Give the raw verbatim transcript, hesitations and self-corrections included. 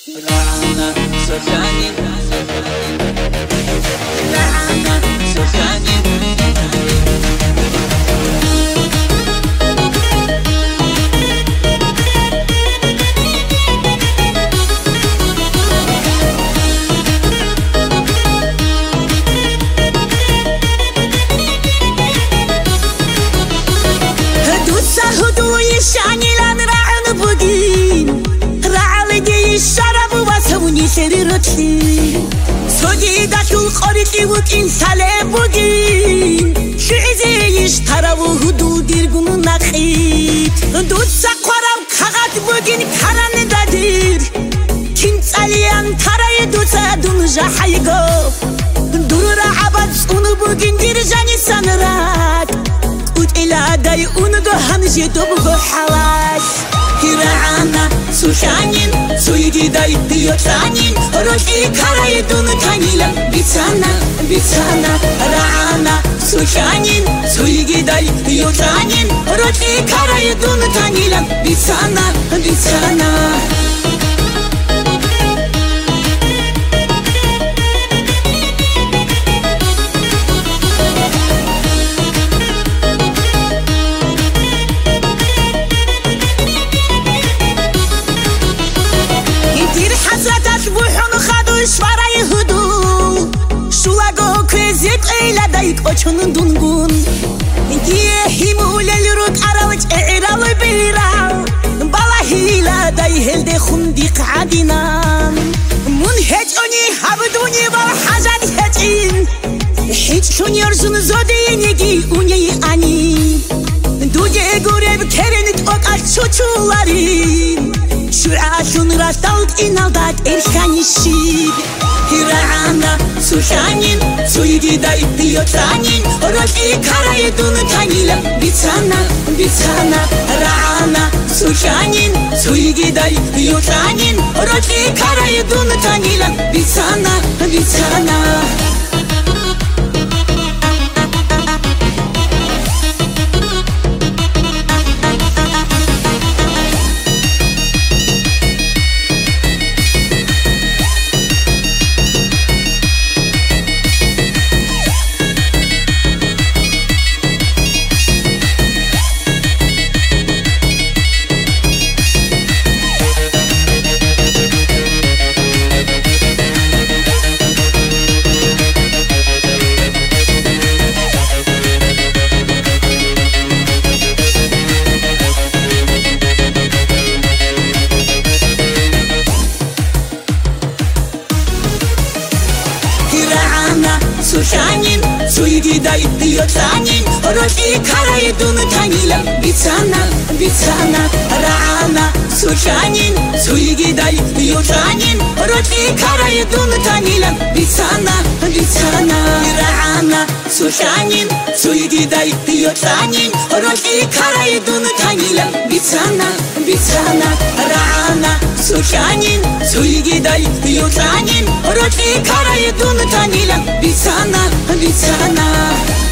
Rana Sofyani Rana Sofyani Dusa hudu yishanilan ra'an bugin Ra'algi sharabu wasawni serirotli Sogi datul qoriti bukin sale bugin Shizi yishtarabu hudu dirgun naqit Dusa qorav khagat bugin karan dadir Kintsaliyan taray dusa dun jahaygo Durra abad sunu bugin dirjani sanrat إلى داي أونغو همجي دوبغو حواس هيرانا سوشانين سويدي داي ديوتانين روشي كاراي دون كانيلا بيتانا بيتانا رانا سوشانين سويدي داي ديوتانين روشي كاراي دون كانيلا بيتانا بيتانا Ochun dungun Diye himule lurut arawch i'raw biraw Bala hila day helde khundiq adinan Mun hech oni habduni bal hajat hechin Hech shun yorzun zodi negi unyi ani Duje gorev kerenit okal chuchularin Shua shun rastalt inaldat erşanishib Hirana Sushanin, Suidi dai diotanin, Roshi karay dun kanila, Bitsana, Bitsana, Rana, Sushanin, Suidi dai diotanin, Roshi karay dun kanila, Bitsana, Bitsana. Sushanin, Suidi dai diotanin, Roshi karay dun kanila, Bitsana, Bitsana, Rana, Sushanin, Suidi dai diotanin, Roshi karay dun kanila, Bitsana, Bitsana, Rana, Sushanin, Suidi dai diotanin, Roshi karay dun kanila, Bitsana, Bitsana, Rana, Sushanin, Suidi dai diotanin, Roshi karay dun kanila, Bitsana, Bitsana.